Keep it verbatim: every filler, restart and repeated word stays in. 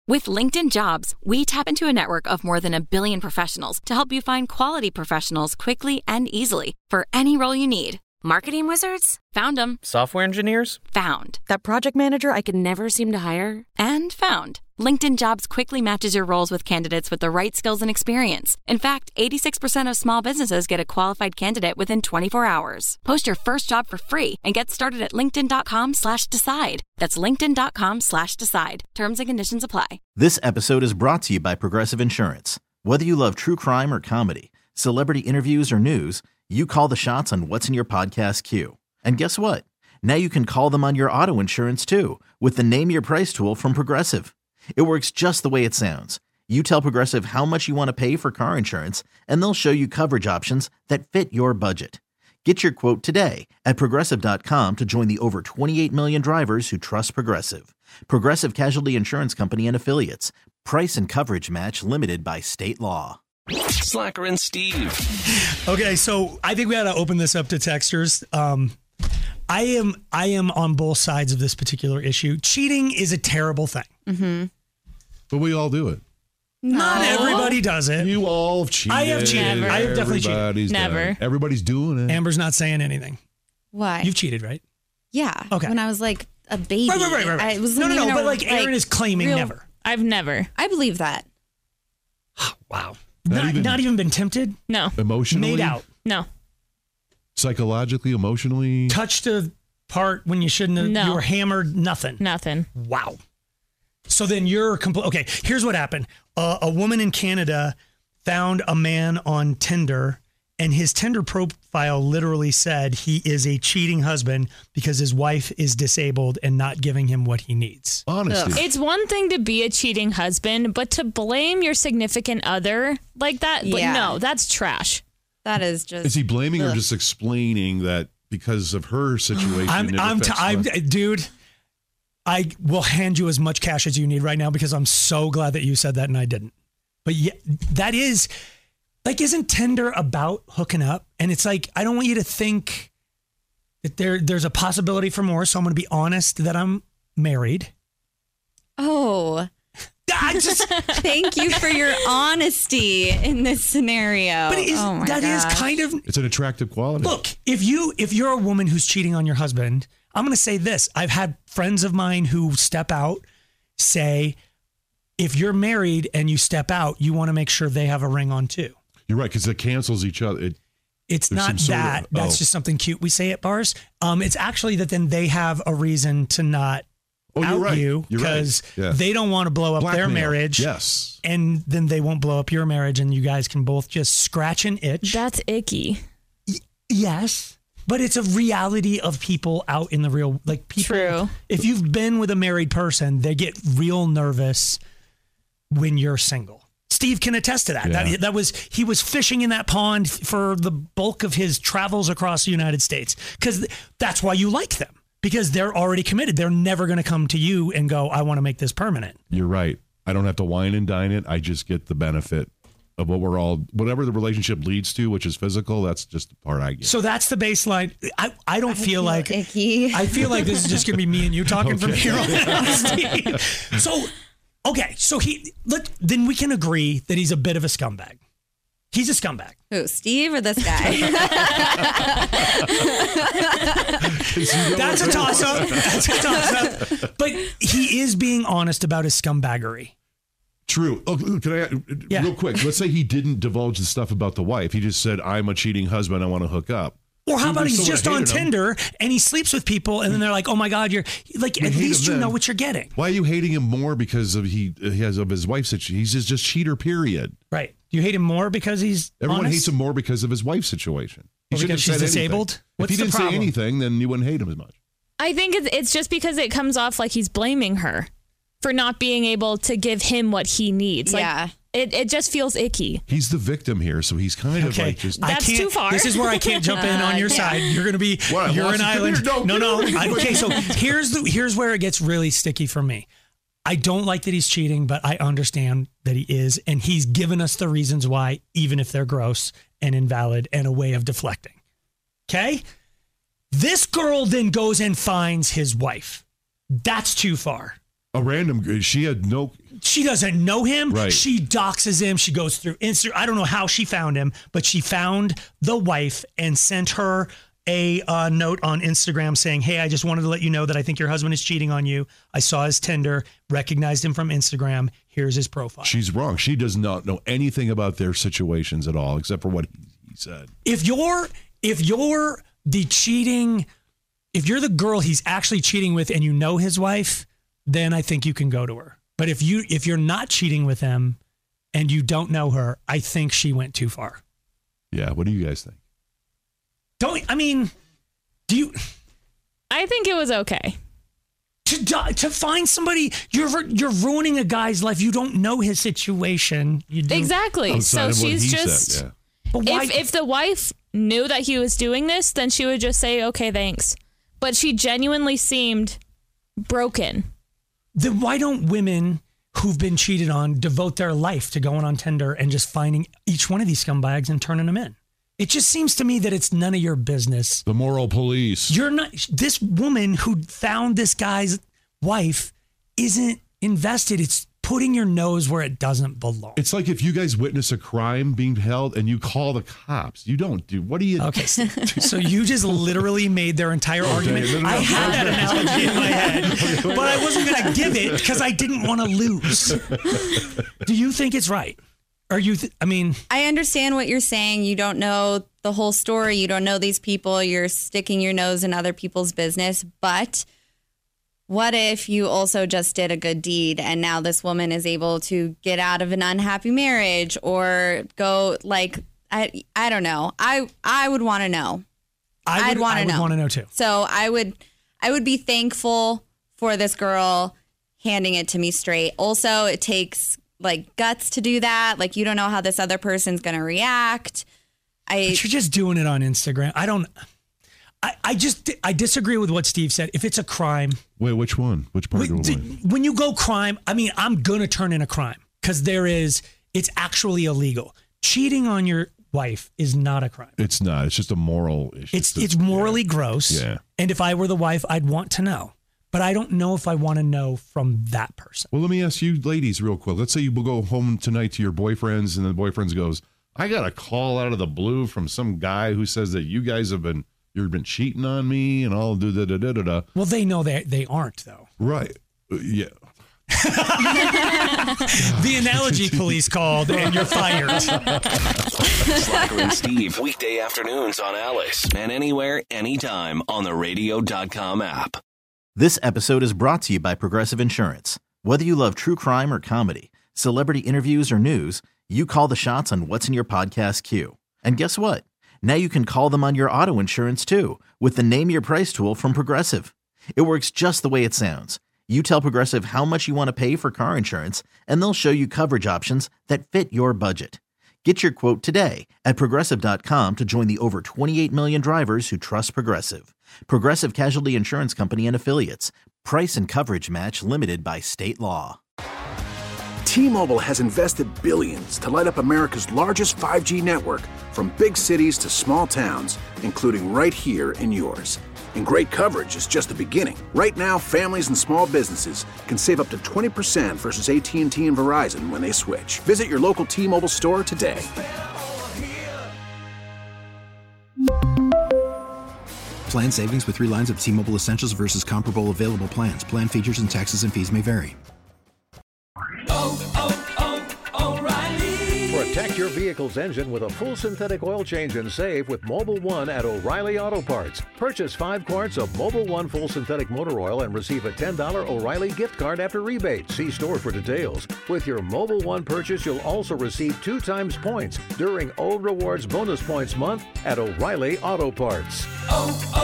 With LinkedIn Jobs, we tap into a network of more than a billion professionals to help you find quality professionals quickly and easily for any role you need. Marketing wizards? Found them. Software engineers? Found. That project manager I could never seem to hire? And found. LinkedIn Jobs quickly matches your roles with candidates with the right skills and experience. In fact, eighty-six percent of small businesses get a qualified candidate within twenty-four hours. Post your first job for free and get started at linkedin.com slash decide. That's linkedin.com slash decide. Terms and conditions apply. This episode is brought to you by Progressive Insurance. Whether you love true crime or comedy, celebrity interviews or news, you call the shots on what's in your podcast queue. And guess what? Now you can call them on your auto insurance too with the Name Your Price tool from Progressive. It works just the way it sounds. You tell Progressive how much you want to pay for car insurance, and they'll show you coverage options that fit your budget. Get your quote today at Progressive dot com to join the over twenty-eight million drivers who trust Progressive. Progressive Casualty Insurance Company and Affiliates. Price and coverage match limited by state law. Slacker and Steve. Okay, so I think we got to open this up to texters. Um, I am I am on both sides of this particular issue. Cheating is a terrible thing. Mm-hmm. But we all do it. Not No. everybody does it. You all have cheated. I have cheated. Never. I have definitely cheated. Everybody's done Never. it. Everybody's doing it. Amber's not saying anything. Why? You've cheated, right? yeah. Okay. When I was like a baby. Right, right, right, right. right. I was no, no, no. But like Aaron is claiming real- never. I've never. I believe that. Wow. Not Not, even- not even been tempted. No. Emotionally? Made out. No. Psychologically, emotionally? Touched a part when you shouldn't have. No. You were hammered. Nothing. Nothing. Wow. So then you're compl- okay. Here's what happened. Uh, a woman in Canada found a man on Tinder, and his Tinder profile literally said he is a cheating husband because his wife is disabled and not giving him what he needs. Honesty. It's one thing to be a cheating husband, but to blame your significant other like that, but Yeah. no, that's trash. That is just. Is he blaming or Ugh. just explaining that because of her situation? I'm, it I'm, t- affects I'm, her? dude. I will hand you as much cash as you need right now because I'm so glad that you said that and I didn't. But yeah, that is like, isn't Tinder about hooking up? And it's like, I don't want you to think that there there's a possibility for more. So I'm going to be honest that I'm married. Oh. I just, Thank you for your honesty in this scenario. but it is, oh my that is gosh. kind of, It's an attractive quality. look, if you if you're a woman who's cheating on your husband, I'm going to say this. I've had friends of mine who step out say, if you're married and you step out, you want to make sure they have a ring on too. You're right, because it cancels each other. It, It's There's not some sort of- that. That's oh. just something cute we say at bars. Um, it's actually that then they have a reason to not oh, you're out right. you You're right. because Yeah. they don't want to blow up their Blackmail. marriage. Yes. And then they won't blow up your marriage and you guys can both just scratch and itch. That's icky. Yes. But it's a reality of people out in the real, like people. True. If you've been with a married person, they get real nervous when you're single. Steve can attest to that. Yeah. That that was he was fishing in that pond for the bulk of his travels across the United States because that's why you like them, because they're already committed. They're never going to come to you and go, "I want to make this permanent." You're right. I don't have to wine and dine it. I just get the benefit of what we're all, whatever the relationship leads to, which is physical. That's just the part I get. So that's the baseline. I, I don't I feel, feel like icky. I feel like this is just going to be me and you talking from Okay. here on out, Steve. So, okay, so he let then we can agree that he's a bit of a scumbag. He's a scumbag. Who, Steve or this guy? That's a toss up. That's a toss up. But he is being honest about his scumbaggery. True. Oh, can I, Yeah. real quick, let's say he didn't divulge the stuff about the wife. He just said, I'm a cheating husband. I want to hook up. Or how We- about we he's still just would've on hated him. Tinder and he sleeps with people and then they're like, "Oh my God, you're like." We At hate least him you know then. what you're getting, Why are you hating him more because of he, he has of his wife's situation? He's just, just cheater, period. right? You hate him more because he's Everyone honest? hates him more because of his wife's situation. He Or shouldn't because have said she's anything. disabled? What's if the he didn't problem? say anything, then you wouldn't hate him as much. I think it's, it's just because it comes off like he's blaming her for not being able to give him what he needs. Like, Yeah. It, it just feels icky. He's the victim here, so he's kind of Okay, like just. I That's can't- too far. This is where I can't jump in on your Uh, yeah. side. You're going to be, What, I you're lost an it? Come island. here, no, no, no. come here. I- okay, so here's the here's where it gets really sticky for me. I don't like that he's cheating, but I understand that he is, and he's given us the reasons why, even if they're gross and invalid, and a way of deflecting. Okay, this girl then goes and finds his wife. That's too far. A random, she had no... She doesn't know him. Right. She doxes him. She goes through Instagram. I don't know how she found him, but she found the wife and sent her a uh, note on Instagram saying, hey, I just wanted to let you know that I think your husband is cheating on you. I saw his Tinder, recognized him from Instagram. Here's his profile. She's wrong. She does not know anything about their situations at all, except for what he said. If you're, if you're the cheating, if you're the girl he's actually cheating with and you know his wife, then I think you can go to her. But if you if you're not cheating with him and you don't know her, I think she went too far. Yeah, what do you guys think? Don't I mean, do you I think it was okay. To to find somebody, you're you're ruining a guy's life. You don't know his situation. You do. Exactly. Outside so of what she's he just said, yeah. But why, if if the wife knew that he was doing this, then she would just say, "Okay, thanks." But she genuinely seemed broken. Then why don't women who've been cheated on devote their life to going on Tinder and just finding each one of these scumbags and turning them in? It just seems to me that it's none of your business. The moral police. You're not, this woman who found this guy's wife isn't invested. It's putting your nose where it doesn't belong. It's like if you guys witness a crime being held and you call the cops. You don't do. What do you Okay, so, so you just literally made their entire argument. no, no, I no. had that analogy in my head, but I wasn't going to give it because I didn't want to lose. Do you think it's right? Are you? Th- I mean, I understand what you're saying. You don't know the whole story. You don't know these people. You're sticking your nose in other people's business. But what if you also just did a good deed and now this woman is able to get out of an unhappy marriage or go like, I I don't know. I I would want to know. I would, I'd want I to would know. want to know too. So I would I would be thankful for this girl handing it to me straight. Also, it takes like guts to do that. Like you don't know how this other person's going to react. I But you're just doing it on Instagram. I don't. I, I just I disagree with what Steve said. If it's a crime, Wait, which one? Which part Wait, of the d- one? when you go crime, I mean, I'm gonna turn in a crime because there is. It's actually illegal. Cheating on your wife is not a crime. It's not. It's just a moral issue. It's it's morally gross. Yeah. And if I were the wife, I'd want to know. But I don't know if I want to know from that person. Well, let me ask you ladies real quick. Let's say you will go home tonight to your boyfriends and the boyfriends goes, I got a call out of the blue from some guy who says that you guys have been, you've been cheating on me and all da da da da da da. Well, they know they they aren't though. Right. Uh, yeah. The analogy police called and you're fired. Slacker and Steve, weekday afternoons on Alice, and anywhere, anytime on the radio dot com app. This episode is brought to you by Progressive Insurance. Whether you love true crime or comedy, celebrity interviews or news, you call the shots on what's in your podcast queue. And guess what? Now you can call them on your auto insurance too with the Name Your Price tool from Progressive. It works just the way it sounds. You tell Progressive how much you want to pay for car insurance, and they'll show you coverage options that fit your budget. Get your quote today at Progressive dot com to join the over twenty-eight million drivers who trust Progressive. Progressive Casualty Insurance Company and Affiliates. Price and coverage match limited by state law. T-Mobile has invested billions to light up America's largest five G network, from big cities to small towns, including right here in yours. And great coverage is just the beginning. Right now, families and small businesses can save up to twenty percent versus A T and T and Verizon when they switch. Visit your local T-Mobile store today. Plan savings with three lines of T-Mobile Essentials versus comparable available plans. Plan features and taxes and fees may vary. Protect your vehicle's engine with a full synthetic oil change and save with Mobil one at O'Reilly Auto Parts. Purchase five quarts of Mobil one full synthetic motor oil and receive a ten dollars O'Reilly gift card after rebate. See store for details. With your Mobil one purchase, you'll also receive two times points during O Rewards Bonus Points Month at O'Reilly Auto Parts. Oh,